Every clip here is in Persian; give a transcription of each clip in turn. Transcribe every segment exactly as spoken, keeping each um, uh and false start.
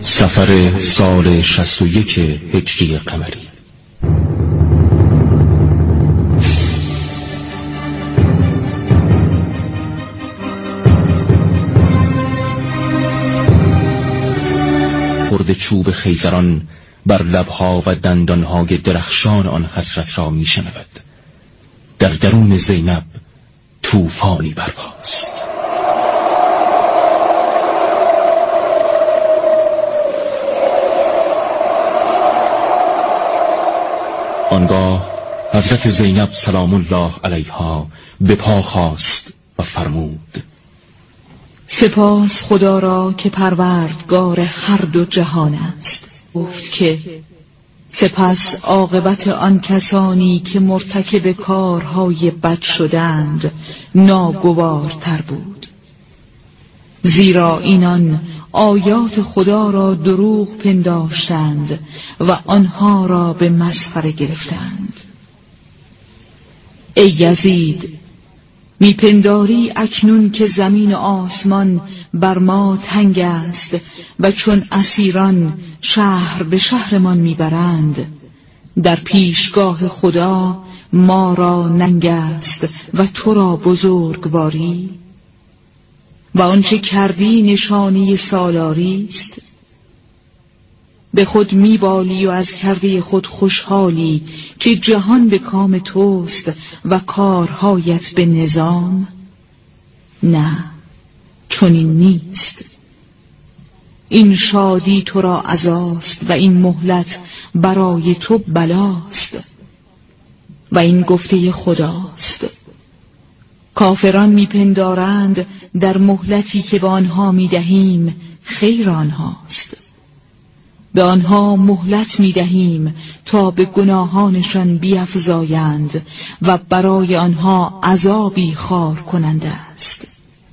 سفر سال شصت و یک هجری قمری. خرد چوب خیزران بر لبها و دندانهای درخشان آن حضرت را می شنود. در درون زینب طوفانی برپاست. آنگاه حضرت زینب سلام الله علیها به پا خاست و فرمود: سپاس خدا را که پروردگار هر دو جهان است. گفت که سپس عاقبت آن کسانی که مرتکب کارهای بد شدند ناگوارتر بود، زیرا اینان آیات خدا را دروغ پنداشتند و آنها را به مسخره گرفتند. ای یزید، میپنداری اکنون که زمین و آسمان بر ما تنگ است و چون اسیران شهر به شهرمان میبرند، در پیشگاه خدا ما را ننگ است و تو را بزرگواری؟ و آنچه کردی نشانی سالاری است. به خود میبالی و از کرده خود خوشحالی که جهان به کام توست و کارهایت به نظام. نه، چنین نیست. این شادی تو را عزاست و این مهلت برای تو بلاست و این گفته خداست. کافران میپندارند در مهلتی که به آنها میدهیم خیر آنهاست. به آنها مهلت میدهیم تا به گناهانشان بیفزایند و برای آنها عذابی خوار کننده است.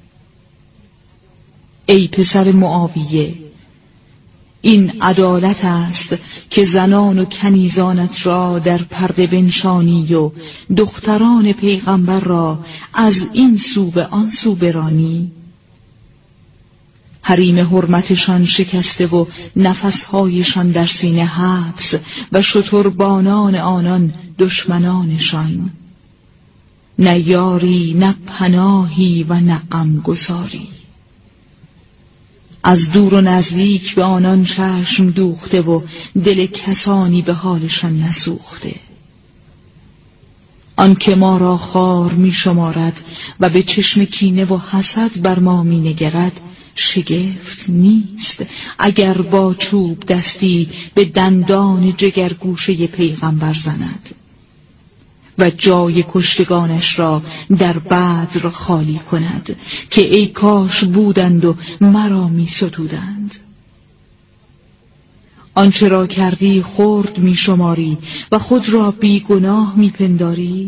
ای پسر معاویه، این عدالت است که زنان و کنیزانت را در پرده بنشانی و دختران پیغمبر را از این سو به آن سو برانی؟ حریم حرمتشان شکسته و نفسهایشان در سینه حبس و شتربانان آنان دشمنانشان. نه یاری نه پناهی و نه غمگساری. از دور و نزدیک به آنان چشم دوخته و دل کسانی به حالشان نسوخته. آن که ما را خار می شمارد و به چشم کینه و حسد بر ما می نگرد شگفت نیست اگر با چوب دستی به دندان جگرگوشه پیغمبر زند و جای کشتگانش را در بدر خالی کند که ای کاش بودند و مرا می ستودند. آنچه را کردی خرد می شماری و خود را بی گناه می پنداری؟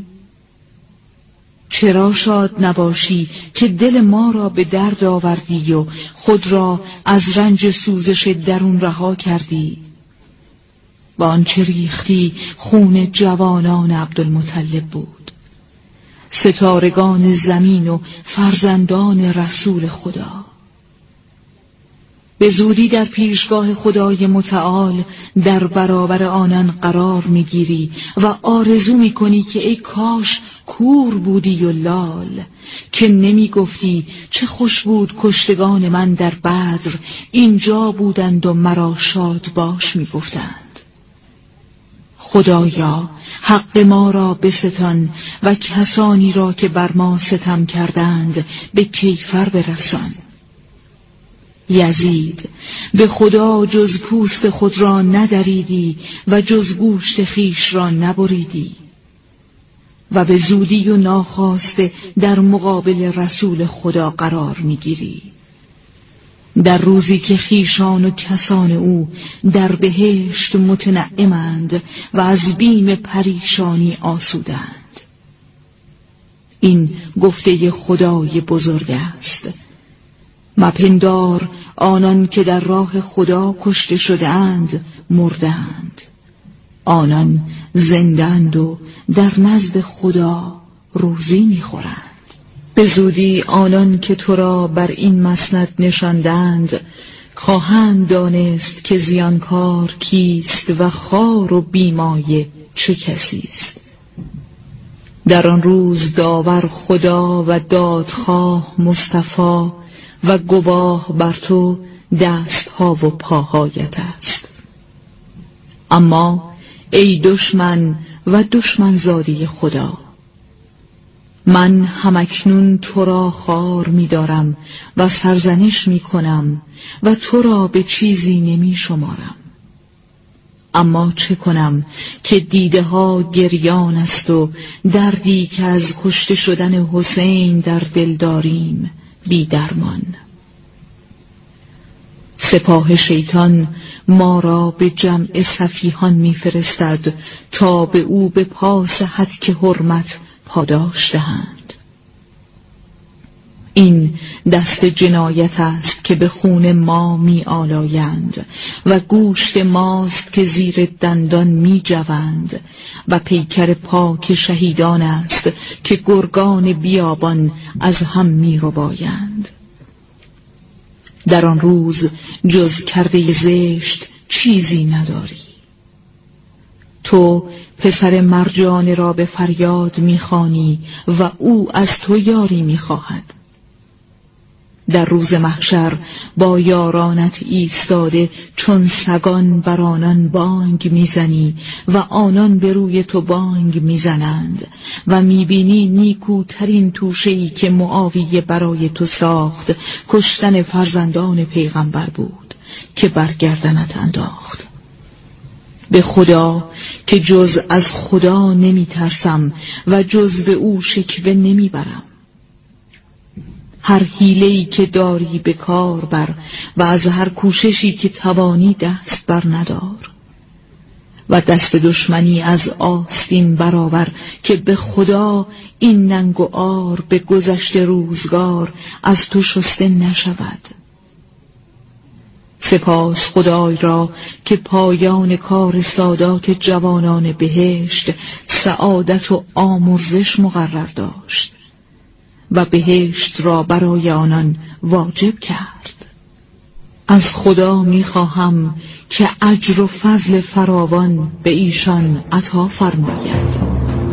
چرا شاد نباشی که دل ما را به درد آوردی و خود را از رنج سوزش درون رها کردی؟ و آنچه ریختی خون جوانان عبدالمطلب بود، ستارگان زمین و فرزندان رسول خدا. به زودی در پیشگاه خدای متعال در برابر آنان قرار میگیری و آرزو میکنی که ای کاش کور بودی و لال، که نمی گفتی چه خوش بود کشتگان من در بدر اینجا بودند و مرا شاد باش میگفتند. خدایا حق ما را بستان و کسانی را که بر ما ستم کردند به کیفر برسان. یزید، به خدا جز پوست خود را ندریدی و جز گوشت خیش را نبریدی و به زودی و ناخواسته در مقابل رسول خدا قرار میگیری، در روزی که خیشان و کسان او در بهشت متنعمند و از بیم پریشانی آسودند. این گفته خدای بزرگ است. مپندار آنان که در راه خدا کشته شده‌اند مردند، آنان زندند و در نزد خدا روزی می‌خورند. به زودی آنان که تو را بر این مسند نشاندند خواهند دانست که زیانکار کیست و خار و بیمایه چه کسی است. در آن روز داور خدا و دادخواه مصطفی و گواه بر تو دستها و پاهایت است. اما ای دشمن و دشمن زادی خدا، من همکنون تو را خوار می دارم و سرزنش می کنم و تو را به چیزی نمی شمارم. اما چه کنم که دیده ها گریان است و دردی که از کشته شدن حسین در دل داریم بی درمان. سپاه شیطان ما را به جمع سفیهان می فرستد تا به او به پاس هتک حرمت پاداش دهند. این دست جنایت است که به خون ما می آلایند و گوشت ماست که زیر دندان می جوند و پیکر پاک شهیدان است که گرگان بیابان از هم می ربایند. در آن روز جز کرده زشت چیزی نداری. تو پسر مرجان را به فریاد می‌خوانی و او از تو یاری می‌خواهد. در روز محشر با یارانت ایستاده چون سگان بر آنان بانگ میزنی و آنان به روی تو بانگ میزنند و میبینی نیکوترین توشه‌ای که معاویه برای تو ساخت کشتن فرزندان پیغمبر بود که بر گردنت انداخت. به خدا که جز از خدا نمی ترسم و جز به او شکوه نمی برم. هر حیله‌ای که داری به کار بر و از هر کوششی که توانی دست بر ندار و دست دشمنی از آستین برآور که به خدا این ننگ و عار به گذشته روزگار از تو شسته نشود. سپاس خدای را که پایان کار سادات جوانان بهشت سعادت و آمرزش مقرر داشت و بهشت را برای آنان واجب کرد. از خدا می‌خواهم که اجر و فضل فراوان به ایشان عطا فرماید.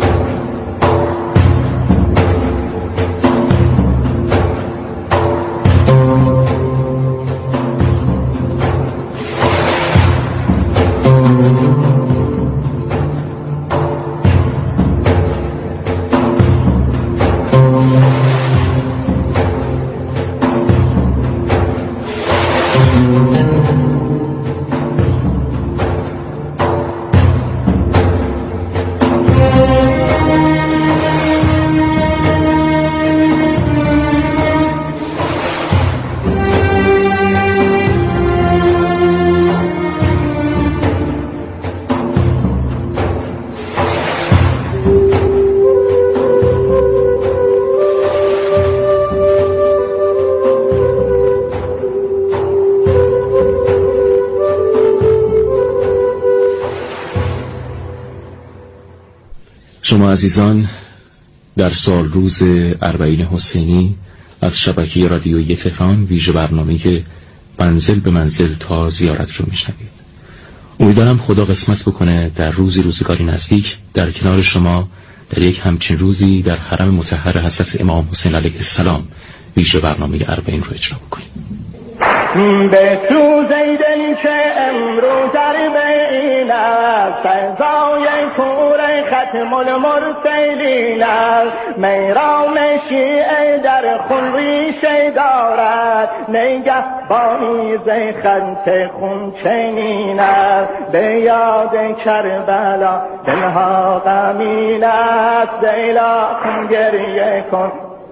شما عزیزان در سال روز اربعین حسینی از شبکه رادیویی تهران ویژه برنامه منزل به منزل تا زیارت رو میشنوید. امیدوارم خدا قسمت بکنه در روزی روزگاری نزدیک در کنار شما در یک همچین روزی در حرم مطهر حضرت امام حسین علیه السلام ویژه برنامه اربعین رو اجرا بکنیم. به سوزی دل که امروز اربعین است، سزای کور ختم المرسلین است. میرام شیعه در خون ریشه دارد، نگهبانی ز خط خون چنین است. به یاد کربلا دلها غمین است، لیلا خون گریه کن.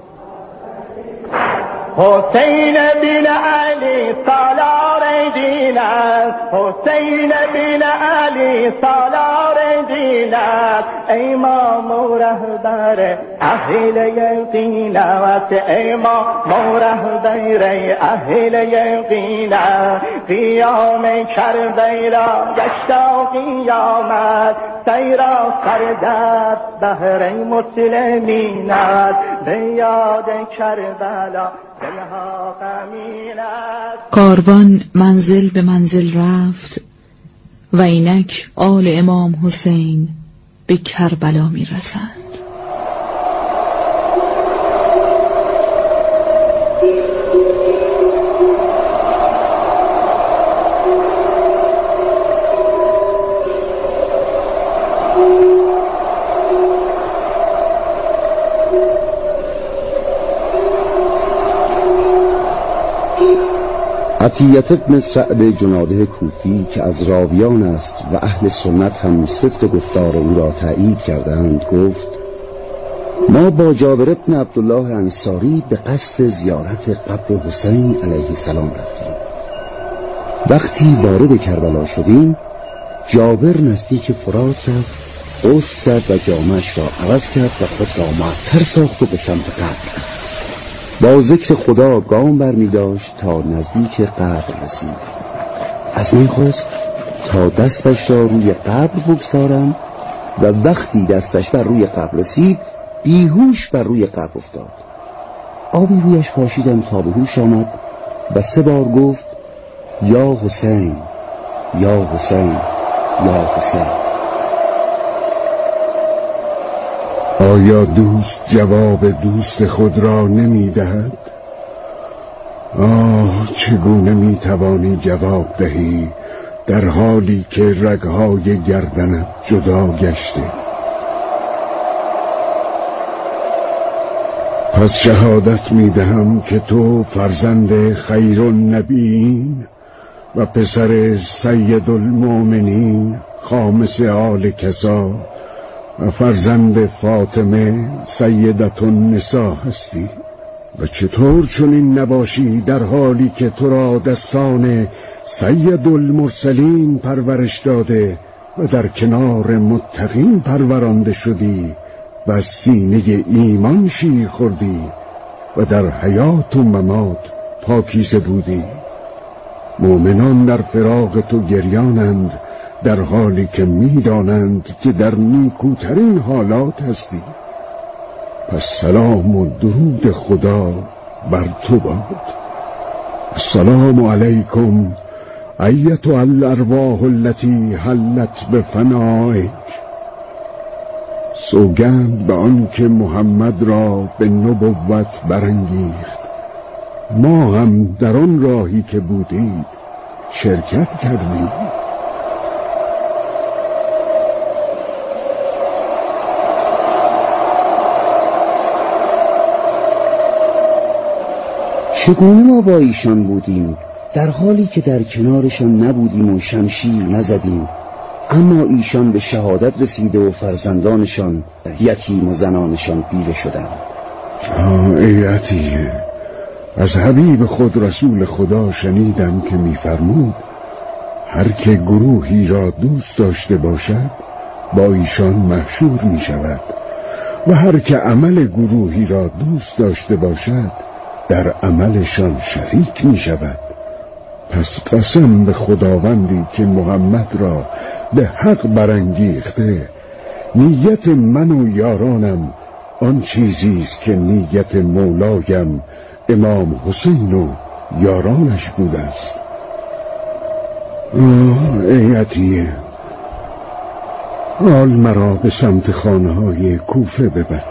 حسین بن علی سالار دین است، حسین بن علی سالار دین است. امام و رهبر اهل یقین است، امام و رهبر اهل یقین است. قیام کربلا گشت قیامت، سیرا سردست بهر مسلمین است. به یاد کربلا کاروان منزل به منزل رفت و اینک آل امام حسین به کربلا می رسند. عطیة ابن سعد جناده کوفی که از راویان است و اهل سنت هم صدق گفتار او را تأیید کردند گفت: ما با جابر ابن عبدالله انصاری به قصد زیارت قبر حسین علیه السلام رفتیم. وقتی وارد کربلا شدیم جابر نزدیک فرات رفت، غسل کرد و جامه‌اش را عوض کرد و خود را معطر ساخت و به سمت قبر رفت. با ذکر خدا گام بر می داشت تا نزدیک قبر رسید. از من خواست تا دستش را روی قبر بگذارم و وقتی دستش بر روی قبر رسید بیهوش بر روی قبر افتاد. آبی رویش پاشیدم تا به هوش آمد و سه بار گفت: یا حسین، یا حسین، یا حسین. آیا دوست جواب دوست خود را نمی دهد؟ آه، چگونه می توانی جواب دهی در حالی که رگهای گردنت جدا گشته؟ پس شهادت می دهم که تو فرزند خیر النبیین و پسر سید المؤمنین خامس آل کسا و فرزند فاطمه سیدت النساء هستی. و چطور چنین نباشی در حالی که تو را دستان سید المرسلین پرورش داده و در کنار متقین پرورانده شدی و از سینه ایمان شیر خوردی و در حیات و ممات پاکیزه بودی. مؤمنان در فراق تو گریانند در حالی که می‌دانند که در نیکوترین حالات هستی. پس سلام و درود خدا بر تو باد. السلام علیکم ایتها الارواح التي حلت بفنائک. سوگند به آن که محمد را به نبوت برانگیخت. ما هم در آن راهی که بودید شرکت کردیم. چگونه ما با ایشان بودیم در حالی که در کنارشان نبودیم و شمشیر نزدیم، اما ایشان به شهادت رسیده و فرزندانشان یتیم و زنانشان بیوه شدند. آه ای عطیه، از حبیب خود رسول خدا شنیدم که می‌فرمود هر که گروهی را دوست داشته باشد با ایشان محشور می شود و هر که عمل گروهی را دوست داشته باشد در عملشان شریک می شود. پس قسم به خداوندی که محمد را به حق برانگیخته، نیت من و یارانم آن چیزی است که نیت مولایم امام حسین و یارانش بوده است. آه ای عطیه، حال مرا به سمت خانه های کوفه ببر.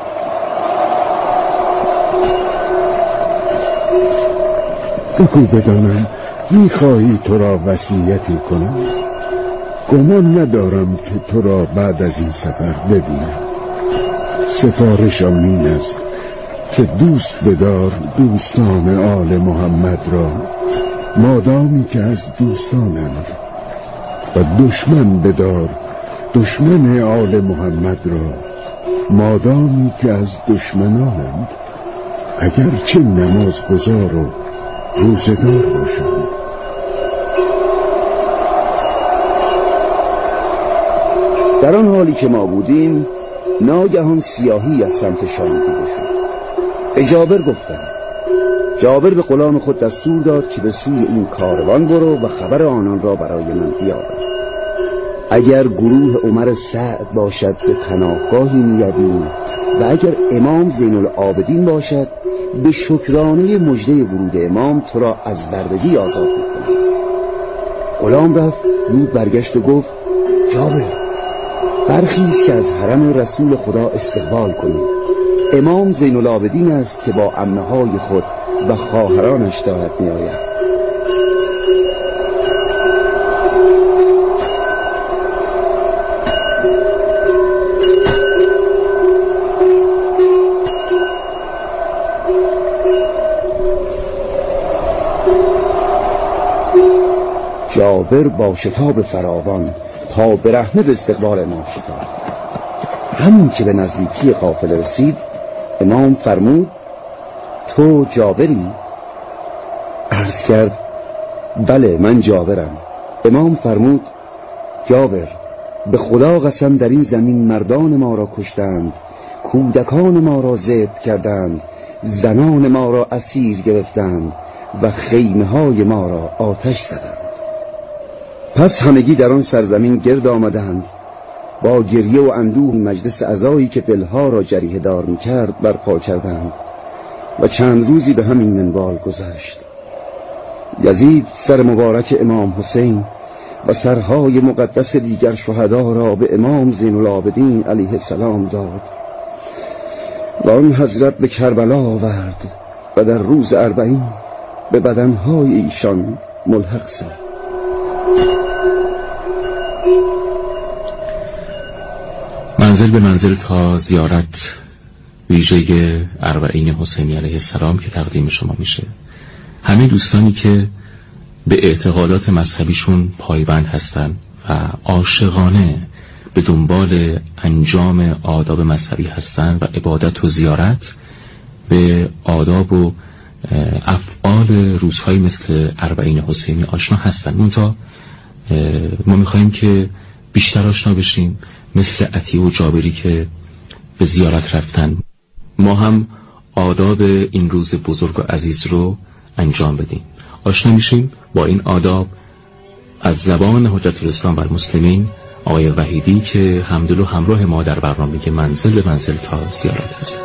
بگو بدانم میخواهی تو را وصیتی کنم؟ گمان ندارم که تو را بعد از این سفر ببینم. سفارشم این است که دوست بدار دوستان آل محمد را مادامی که از دوستانند و دشمن بدار دشمن آل محمد را مادامی که از دشمنانند، اگرچه نماز گزار و روزدار باشند. در آن حالی که ما بودیم ناگهان سیاهی از سمت شام دیده شد. به جابر گفتم. جابر به غلام خود دستور داد که به سوی این کاروان برو و خبر آنان را برای من بیاور. اگر گروه عمر سعد باشد به پناهگاهی می‌یابیم و اگر امام زین العابدین باشد به شکرانه مژده ورود امام تو را از بردگی آزاد میکنم. غلام رفت، زود برگشت و گفت جابر برخیز که از حرم رسول خدا استقبال کنیم. امام زین العابدین است که با عمه‌های خود و خواهرانش دارد می آید. جابر با شتاب فراوان پا برهنه به استقبال امام شتاب. همین که به نزدیکی قافله رسید امام فرمود تو جابری؟ عرض کرد بله من جابرم. امام فرمود جابر به خدا قسم در این زمین مردان ما را کشتند، کودکان ما را ذبح کردند، زنان ما را اسیر گرفتند و خیمه های ما را آتش زدند. پس همگی در آن سرزمین گرد آمدند، با گریه و اندوه مجلس عزایی که دلها را جریحه دار می کرد برپا کردند و چند روزی به همین منوال گذشت. یزید سر مبارک امام حسین و سرهای مقدس دیگر شهدا را به امام زین العابدین علیه السلام داد و آن حضرت به کربلا آورد و در روز اربعین به بدنهای ایشان ملحق ساخت. منزل به منزل تا زیارت ویژه اربعین حسینی علیه السلام که تقدیم شما میشه. همه دوستانی که به اعتقادات مذهبیشون پایبند هستن و عاشقانه به دنبال انجام آداب مذهبی هستن و عبادت و زیارت به آداب و افعال روزهایی مثل اربعین حسینی آشنا هستن. منتها ما میخواییم که بیشتر آشنا بشیم، مثل عطیه و جابری که به زیارت رفتن ما هم آداب این روز بزرگ و عزیز رو انجام بدیم. آشنا میشیم با این آداب از زبان حجت الاسلام و المسلمین آقای وحیدی که همدل و همراه ما در برنامه منزل به منزل تا زیارت هستند.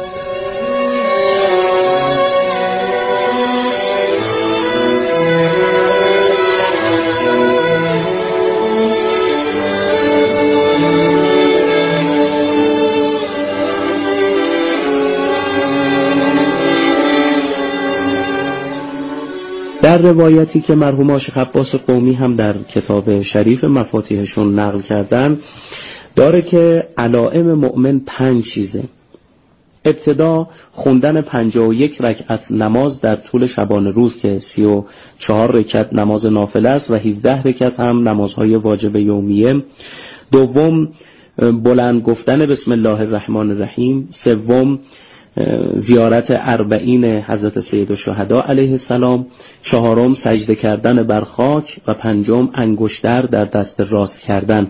در روایتی که مرحوم شیخ عباس قومی هم در کتاب شریف مفاتیحشون نقل کردن داره که علائم مؤمن پنج چیزه. ابتدا خوندن پنجاه و یک رکعت نماز در طول شبانه روز که سی و چهار رکعت نماز نافله است و هفده رکعت هم نمازهای واجب یومیه. دوم بلند گفتن بسم الله الرحمن الرحیم. سوم زیارت اربعین حضرت سید الشهدا علیه السلام. چهارم سجده کردن بر خاک و پنجم انگشتر در دست راست کردن.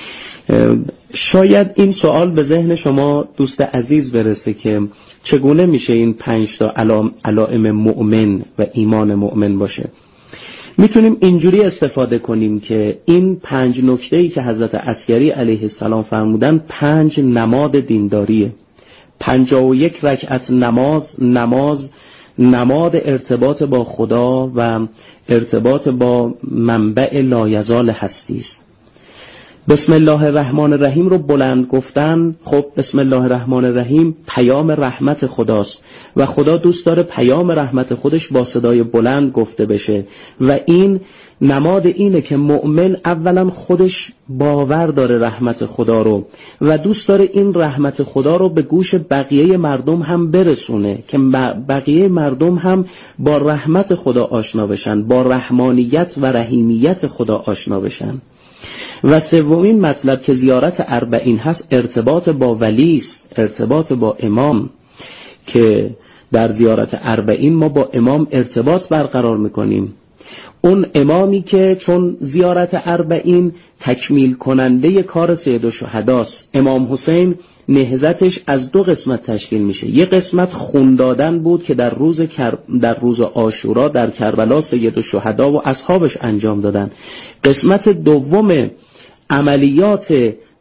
شاید این سوال به ذهن شما دوست عزیز برسه که چگونه میشه این پنج تا علائم مؤمن و ایمان مؤمن باشه. میتونیم اینجوری استفاده کنیم که این پنج نکته‌ای که حضرت عسکری علیه السلام فرمودن پنج نماد دینداریه. پنجاه و یک رکعت نماز نماز نماد ارتباط با خدا و ارتباط با منبع لایزال هستی است. بسم الله الرحمن الرحیم رو بلند گفتن، خب بسم الله الرحمن الرحیم پیام رحمت خداست و خدا دوست داره پیام رحمت خودش با صدای بلند گفته بشه و این نماد اینه که مؤمن اولا خودش باور داره رحمت خدا رو و دوست داره این رحمت خدا رو به گوش بقیه مردم هم برسونه که بقیه مردم هم با رحمت خدا آشنا بشن، با رحمانیت و رحیمیت خدا آشنا بشن. و سومین مطلب که زیارت اربعین هست ارتباط با ولی است، ارتباط با امام، که در زیارت اربعین ما با امام ارتباط برقرار میکنیم. اون امامی که چون زیارت اربعین تکمیل کننده کار سید الشهداست. امام حسین نهضتش از دو قسمت تشکیل میشه. یک قسمت خون دادن بود که در روز کر... در روز عاشورا در کربلا سید الشهدا و اصحابش انجام دادن. قسمت دوم عملیات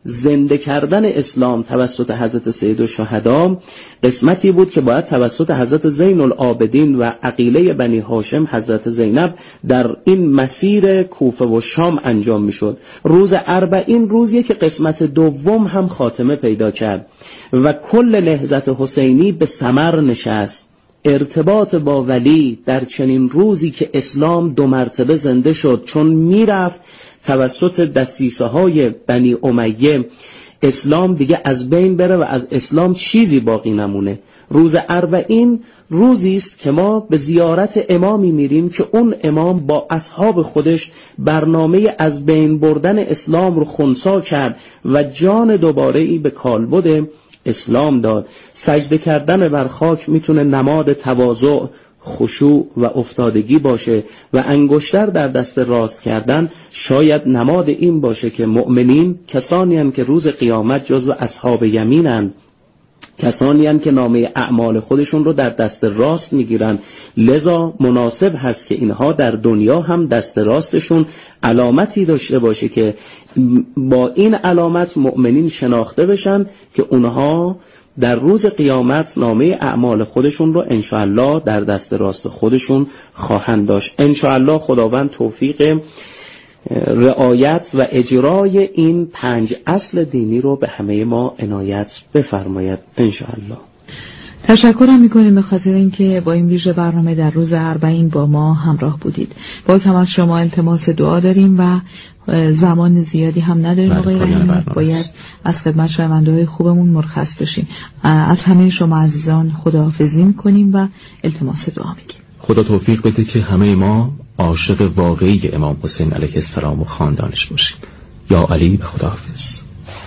زنده کردن اسلام توسط حضرت سید الشهدا قسمتی بود که باید توسط حضرت زین العابدین و عقیله بنی هاشم حضرت زینب در این مسیر کوفه و شام انجام میشد. روز اربعین روزی که قسمت دوم هم خاتمه پیدا کرد و کل نهضت حسینی به ثمر نشست. ارتباط با ولی در چنین روزی که اسلام دو مرتبه زنده شد، چون میرفت توسط دسیسه های بنی امیه اسلام دیگه از بین بره و از اسلام چیزی باقی نمونه. روز اربعین روزی است که ما به زیارت امامی میریم که اون امام با اصحاب خودش برنامه از بین بردن اسلام رو خنثی کرد و جان دوباره ای به کالبد اسلام داد. سجده کردن بر خاک میتونه نماد تواضع، خشوع و افتادگی باشه و انگشتر در دست راست کردن شاید نماد این باشه که مؤمنین کسانی هستند که روز قیامت جزو اصحاب یمینند، کسانی هستند که نامه اعمال خودشون رو در دست راست میگیرن. لذا مناسب هست که اینها در دنیا هم دست راستشون علامتی داشته باشه که با این علامت مؤمنین شناخته بشن که اونها در روز قیامت نامه اعمال خودشون رو انشاءالله در دست راست خودشون خواهند داشت. انشاءالله خداوند توفیق رعایت و اجرای این پنج اصل دینی رو به همه ما عنایت بفرماید انشاءالله. تشکرم میکنیم به خاطر اینکه با این ویژه برنامه در روز اربعین با ما همراه بودید. باز هم از شما التماس دعا داریم و زمان زیادی هم نداریم آقای رحیمی، باید از خدمت شنونده‌های خوبمون مرخص بشیم. از همه شما عزیزان خداحافظی میکنیم و التماس دعا میگیم. خدا توفیق بده که همه ما عاشق واقعی امام حسین علیه السلام و خاندانش باشیم. یا علی، به خداحافظ.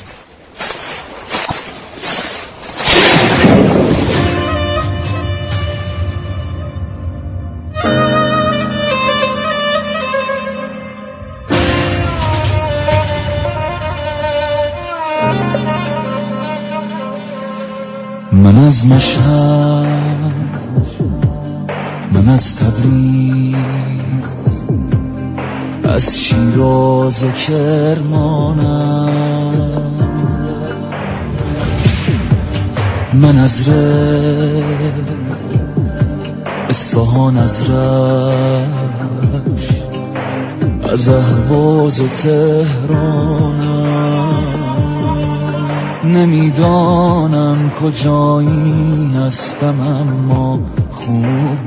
من از مشهد، من از تبریز، از شیراز و کرمانم، من از رز، اصفهان، از رشت، از اهواز و تهرانم. نمیدانم کجایی هستم اما خوب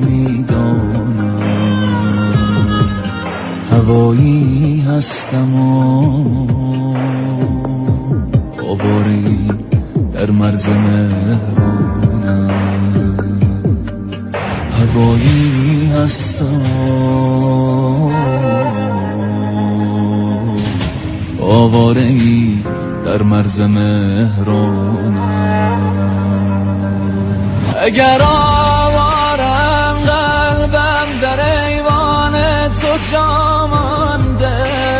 میدانم هوایی هستم و آواره‌ای در مرز مهرانم. هوایی هستم و آواره‌ای در مرز مهرانم. اگر آوارم قلبم در ایوان تو جا مانده،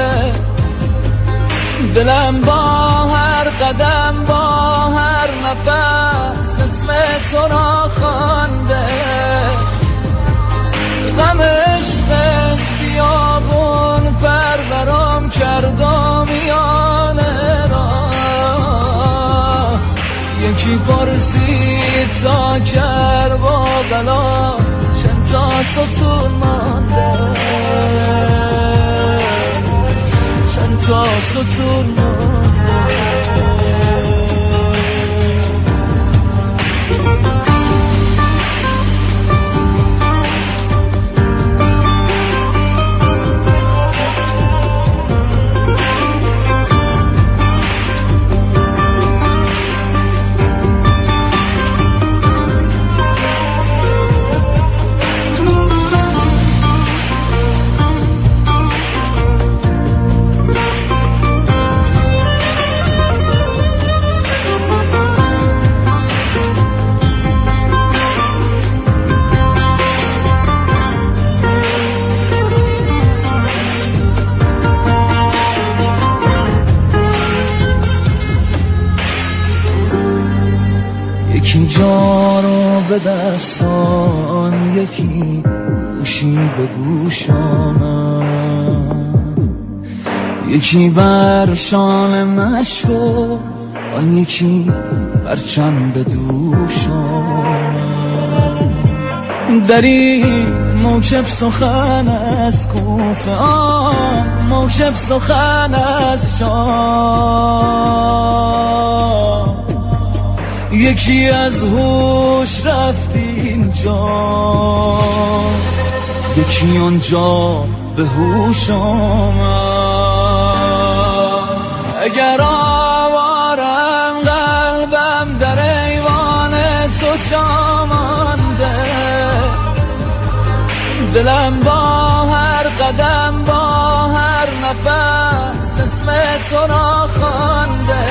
دلم با هر قدم با هر نفس اسم تو را خوانده. غم عشقت بیابون پرورم کرد میانه را. یکی پرسید تا کربلا چند تا ستون مانده، چند تا ستون مانده. یکی جا رو به دستان، یکی گوشی به گوشانم، یکی بر شان مشکو آن یکی بر چند دوشم در این موکب سخن از کوفه آن موکب سخن از شام یکی از هوش رفت اینجا یکی آنجا به هوش آمد اگر آوارم قلبم در ایوان تو جا مانده دلم با هر قدم با هر نفس اسم تو را خوانده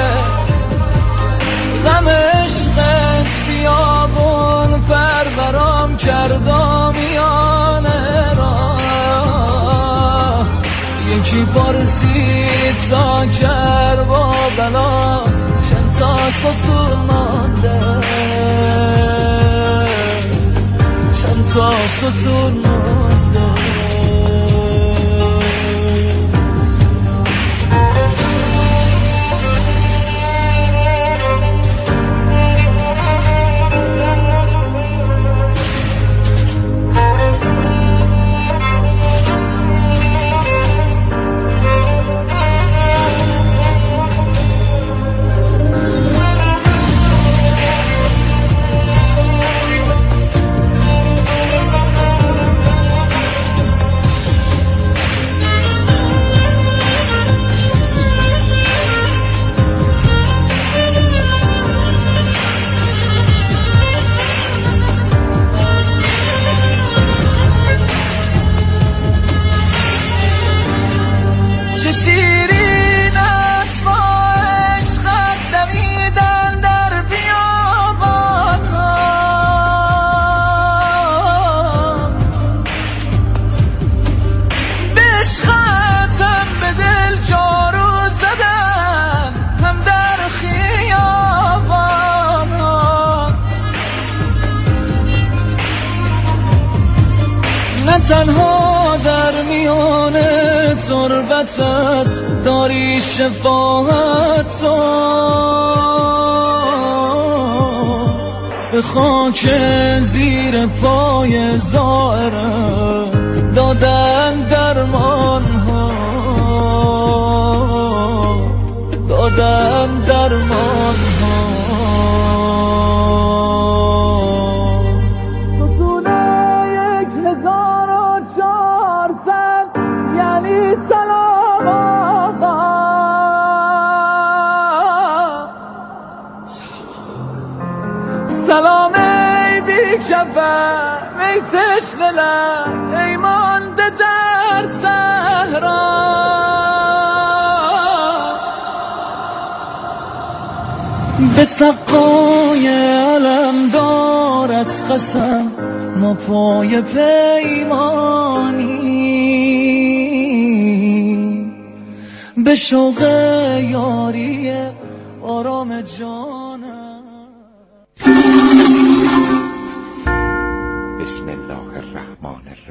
غم عشقت بیابون پرورم کرد میانه را یکی پرسید تا کربا بلا چند تا ستون مانده چند تا ستون مانده چه شیرین است با عشقت دویدن در بیابان به عشقت هم به دل جارو زدن هم در خیابان نه تنها در میان تربتت داری شفاعت تو به خاک زیر پای زائرت دادن درمان ها دادن درمان ها ستونه یک هزار و چهارصد یعنی سلام آقا سلام ای بیکفر ای تشنه لب ای مانده در صحرا به سقای علم دارت قسم ما پای پیمانی به شوق یاری آرام جانم بسم الله الرحمن